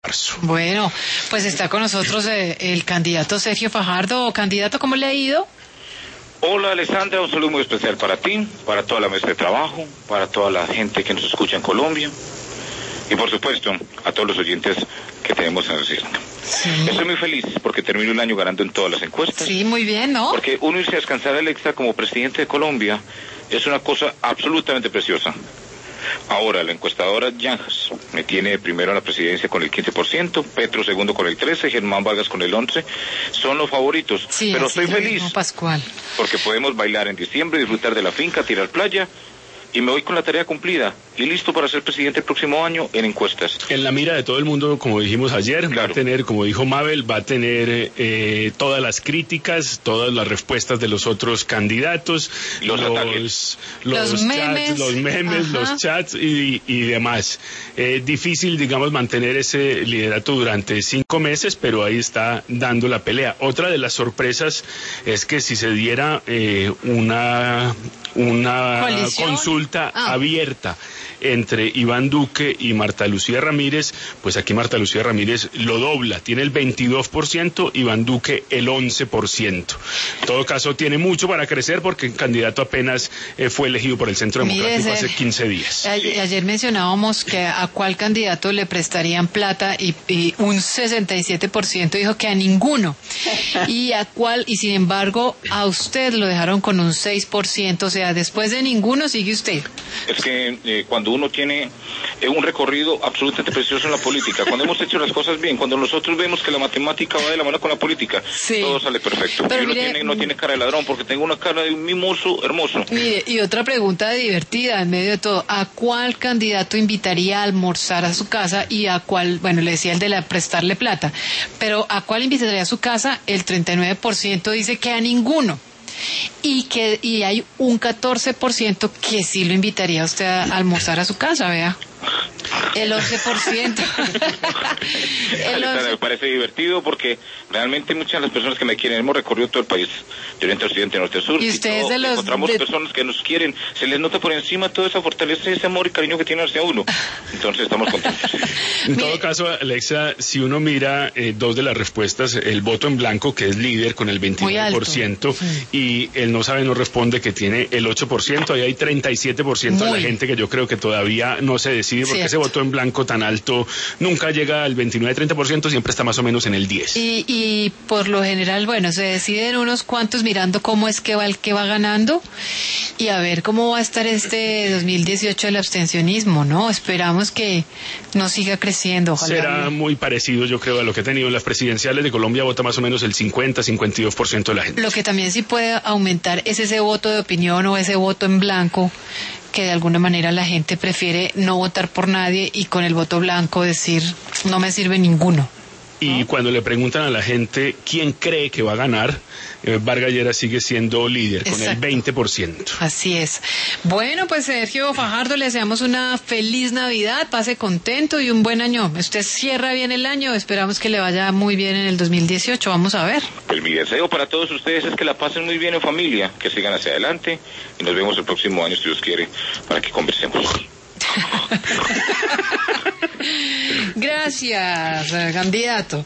marzo. Bueno, pues está con nosotros el candidato Sergio Fajardo. Candidato, ¿cómo le ha ido? Hola Alessandra, un saludo muy especial para ti, para toda la mesa de trabajo, para toda la gente que nos escucha en Colombia y por supuesto a todos los oyentes que tenemos en el CISC. Sí. Estoy muy feliz porque termino el año ganando en todas las encuestas. Sí, muy bien, ¿no? Porque uno irse a descansar al extra como presidente de Colombia es una cosa absolutamente preciosa. Ahora, la encuestadora Yanjas me tiene primero a la presidencia con el 15%, Petro segundo con el 13%, Germán Vargas con el 11%. Son los favoritos, Sí, pero estoy feliz Pascual. porque podemos bailar en diciembre, disfrutar de la finca, tirar playa y me voy con la tarea cumplida y listo para ser presidente el próximo año en encuestas. En la mira de todo el mundo, como dijimos ayer, Claro. va a tener, como dijo Mabel, va a tener todas las críticas, todas las respuestas de los otros candidatos, Los memes. los chats y demás. Difícil, digamos, mantener ese liderato durante 5 meses, pero ahí está dando la pelea. Otra de las sorpresas es que si se diera una consulta abierta entre Iván Duque y Marta Lucía Ramírez, pues aquí Marta Lucía Ramírez lo dobla, tiene el 22%, Iván Duque el 11%. En todo caso, tiene mucho para crecer porque el candidato apenas fue elegido por el Centro Democrático hace 15 días. Ayer mencionábamos que a cuál candidato le prestarían plata y un 67% dijo que a ninguno. Y sin embargo, a usted lo dejaron con un 6%, o sea, después de ninguno sigue usted. Es que cuando uno tiene un recorrido absolutamente precioso en la política, cuando hemos hecho las cosas bien, cuando nosotros vemos que la matemática va de la mano con la política, sí, todo sale perfecto. Pero y uno no tiene cara de ladrón porque tengo una cara de un mimoso hermoso. Mire, y otra pregunta divertida en medio de todo, ¿a cuál candidato invitaría a almorzar a su casa y a cuál, bueno, le decía el de prestarle plata, pero ¿a cuál invitaría a su casa? El 39% dice que a ninguno. Y hay un 14% que sí lo invitaría a usted a almorzar a su casa, vea. El 11%. Me parece divertido porque realmente muchas de las personas que me quieren, hemos recorrido todo el país, de oriente a occidente, norte a sur, y ustedes encontramos personas que nos quieren, se les nota por encima toda esa fortaleza, ese amor y cariño que tienen hacia uno. Entonces estamos contentos. En todo caso, Alexa, si uno mira dos de las respuestas, el voto en blanco, que es líder con el 29%, y el no sabe, no responde, que tiene el 8%, ahí hay 37% de la gente que yo creo que todavía no se decide, porque ese voto en blanco tan alto nunca llega al 29-30%, siempre está más o menos en el 10%. Y por lo general, bueno, se deciden unos cuantos mirando cómo es que va el que va ganando y a ver cómo va a estar este 2018 el abstencionismo, ¿no? Esperamos que no siga creciendo. Ojalá. Será muy parecido, yo creo, a lo que ha tenido en las presidenciales de Colombia, vota más o menos el 50-52% de la gente. Lo que también sí puede aumentar es ese voto de opinión o ese voto en blanco, que de alguna manera la gente prefiere no votar por nadie y con el voto blanco decir no me sirve ninguno. Y cuando le preguntan a la gente quién cree que va a ganar, Vargas Lleras sigue siendo líder. Exacto. Con el 20%. Así es. Bueno, pues Sergio Fajardo, le deseamos una feliz Navidad, pase contento y un buen año. Usted cierra bien el año, esperamos que le vaya muy bien en el 2018, vamos a ver. Pues mi deseo para todos ustedes es que la pasen muy bien en familia, que sigan hacia adelante y nos vemos el próximo año, si Dios quiere, para que conversemos. Gracias, candidato.